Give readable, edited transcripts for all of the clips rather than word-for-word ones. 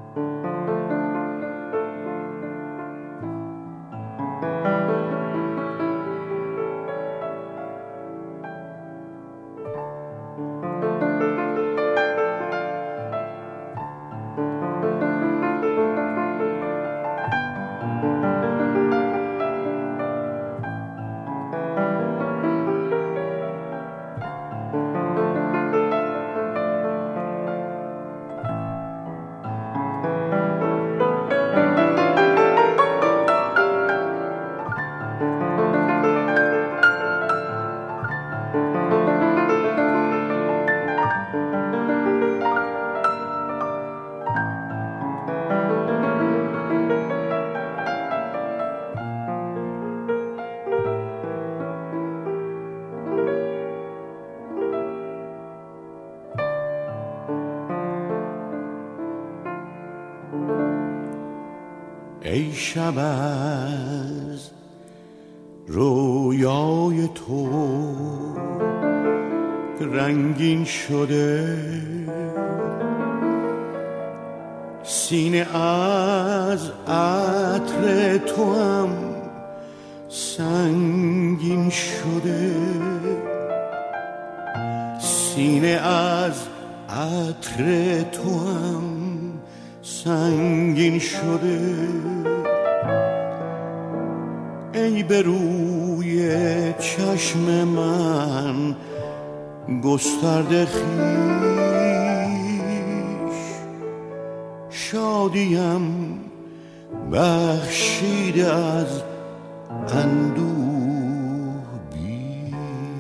ای شب از رویای تو رنگین شده، سینه از عطر تو هم سنگین شده، سینه از عطر تو هم سنگین شده. ای به روی چشم من گسترده خویش، شادیم بخشیده از اندوه بیش.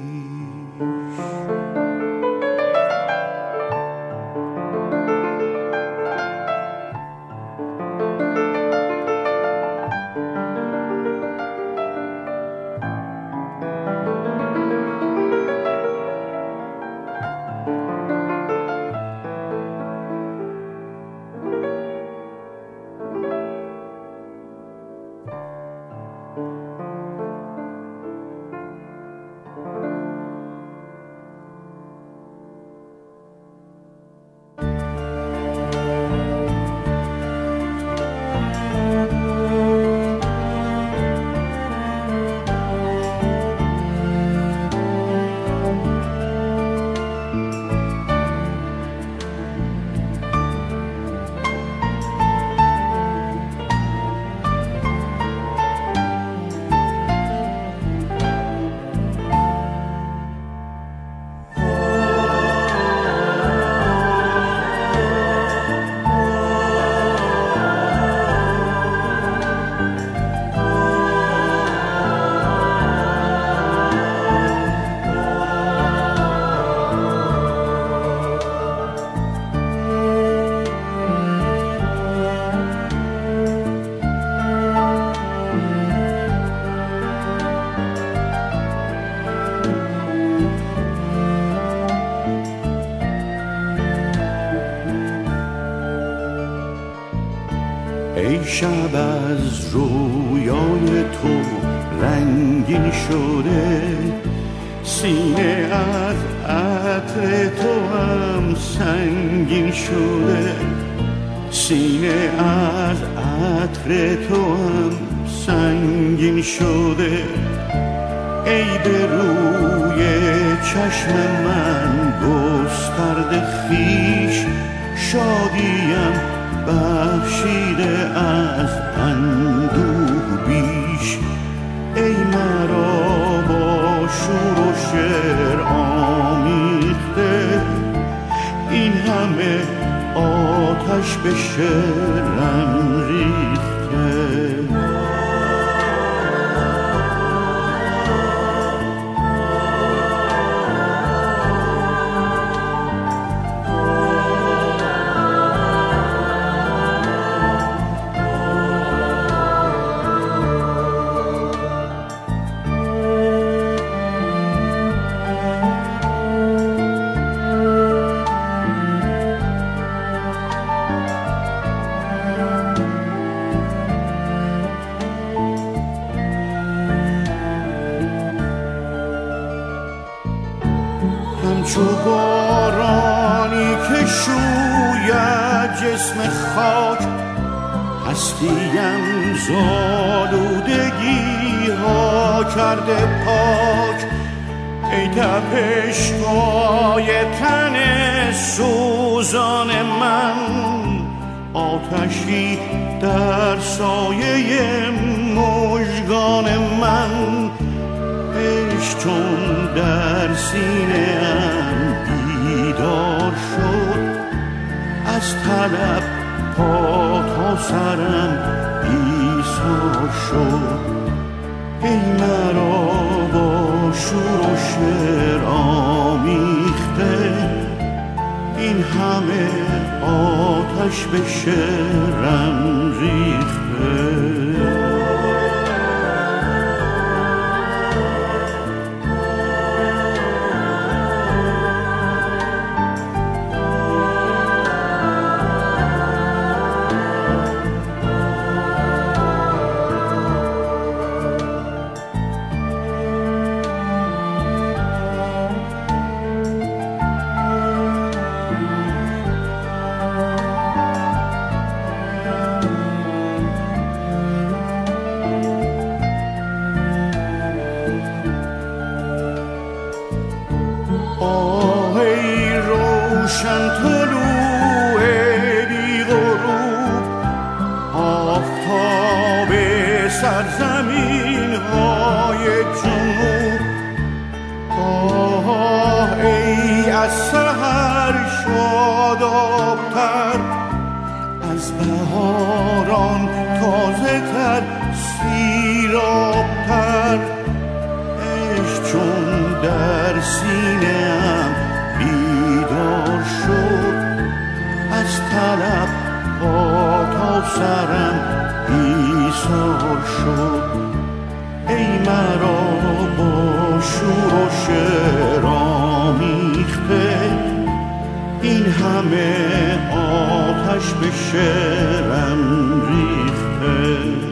ای شب از رویای تو رنگین شده، سینه از عطر تو هم سنگین شده، سینه از عطر تو هم سنگین شده. ای به روی چشم من گسترده خویش، شادیم بخشیده از اندوه بیش. ای مرا با شور و شعر آمیخته، این همه آتش به شعرم ریخته. همچو بارانی که شوید جسم خاک، هستیم زالودگی ها کرده پاک. ای تپش‌های تن سوزان من، آتشی در سایه مژگان من. عشق چون در سینه‌ام بیدار شد، از طلب پا تا سرم ایثار شد. ای مرا با شور و شعر آمیخته، این همه آتش به شعرم ریخته. روشن طلوع بی غروب، آفتاب سرزمین های جنوب. ای از سحر شاداب‌تر، از بهاران تازه تر سیراب‌تر. عشق چون در سینه‌ام بیدار شد، از طلب پا تا سرم ایثار شد. ای مرا با شور و شعر آمیخته، این همه آتش به شعرم ریخته.